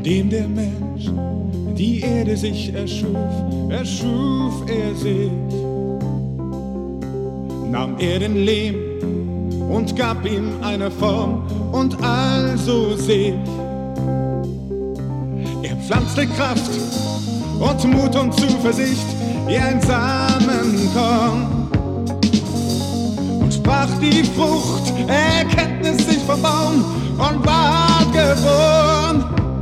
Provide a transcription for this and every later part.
dem der Mensch die Erde sich erschuf er sich, nahm er den Lehm und gab ihm eine Form, und also sich. Er pflanzte Kraft und Mut und Zuversicht wie ein Samenkorn und sprach die Frucht, Erkenntnis sich vom Baum und ward geboren.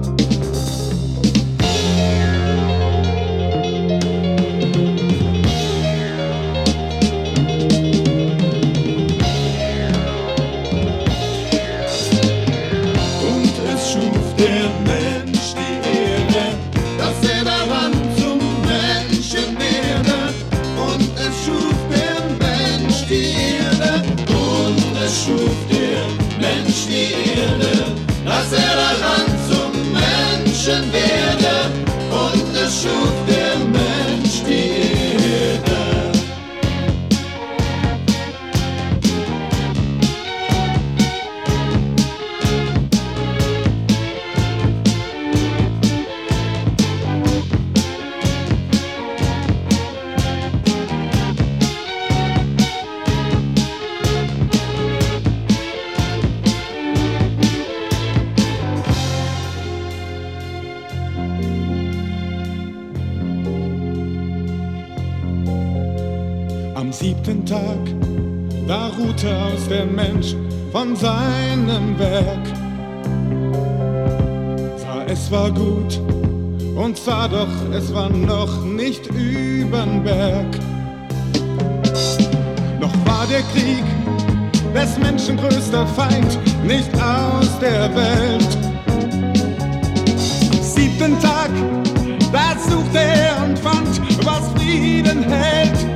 Dass er daran zum Menschen werde, und es schuf der Mensch die Erde. Am 7. Tag, da ruhte aus der Mensch von seinem Werk. Sah, es war gut, und sah doch, es war noch nicht übern Berg. Noch war der Krieg des Menschen größter Feind nicht aus der Welt. Am 7. Tag, da suchte er und fand, was Frieden hält.